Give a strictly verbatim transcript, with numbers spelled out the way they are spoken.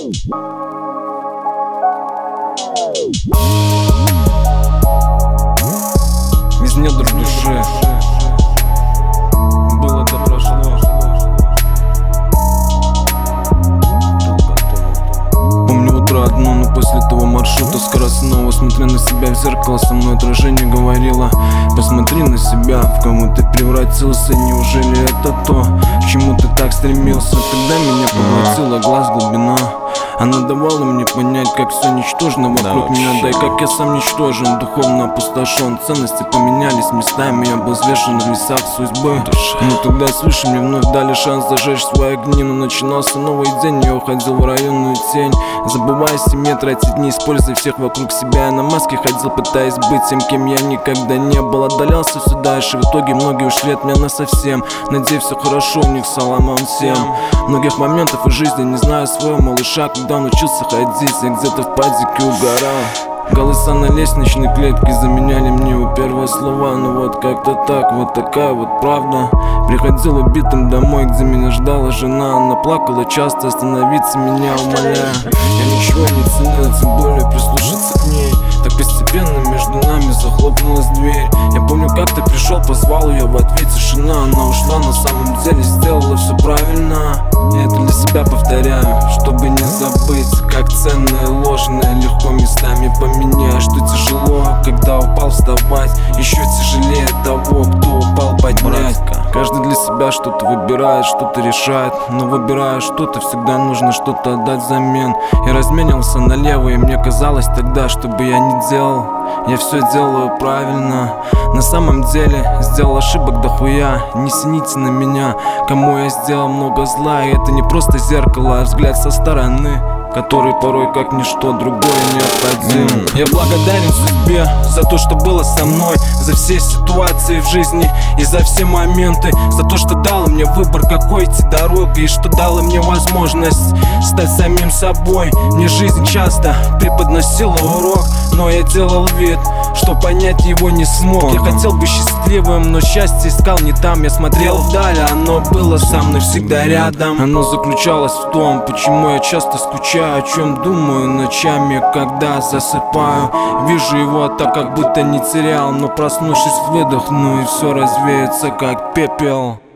Из недр души было да прошло. Помню утро одно, но после того маршрута скоростного, смотря на себя в зеркало, со мной отражение говорило: посмотри на себя, в кого ты превратился. Неужели это то, к чему ты так стремился? Тогда меня поглотила глаз глубина. Она давала мне понять, как все ничтожно вокруг да, меня, да и как я сам ничтожен, духовно опустошен. Ценности поменялись местами, я был взвешен в весах судьбы. Но тогда, слышь, мне вновь дали шанс зажечь свои огни. Но начинался новый день, я уходил в районную тень, забывая о семье, тратить дни, используя всех вокруг себя. Я на маске ходил, пытаясь быть тем, кем я никогда не был. Отдалялся все дальше, в итоге многие ушли от меня насовсем. Надеюсь, все хорошо у них, салам вам всем. Многих моментов из жизни не знаю своего малыша, когда он учился ходить, я где-то в падике угорал. Голоса на лестничной клетке заменяли мне его первые слова. Ну вот как-то так, вот такая вот правда. Приходил убитым домой, где меня ждала жена. Она плакала часто, остановиться меня умоляя. Я ничего не ценил, тем более прислушаться к ней. Так постепенно между нами захлопнулась дверь. Я помню, как ты пришел, позвал ее, в ответ тишина. Она ушла, на самом деле сделала все правильно. Я это для себя повторяю, чтобы не забыть, как ценное ложное легко местами поменяешь. Что тяжело, когда упал, вставать еще тяжелее того, кто упал, поднять. Каждый для себя что-то выбирает, что-то решает, но выбирая что-то, всегда нужно что-то отдать взамен. Я разменился налево, и мне казалось тогда, что бы я ни делал, я все делаю правильно. На самом деле сделал ошибок дохуя. Не сините на меня, кому я сделал много зла. И это не просто зеркало, а взгляд со стороны, который порой как ничто другое необходим. mm. Я благодарен судьбе за то, что было со мной, за все ситуации в жизни и за все моменты, за то, что дало мне выбор, какой идти дорогой, и что дало мне возможность стать самим собой. Мне жизнь часто преподносила урок, но я делал вид, что понять его не смог. Я хотел быть счастливым, но счастье искал не там. Я смотрел вдаль, а оно было со мной всегда рядом. Оно заключалось в том, почему я часто скучаю, о чем думаю ночами, когда засыпаю. Вижу его так, как будто не терял, но проснувшись выдохну, и все развеется как пепел.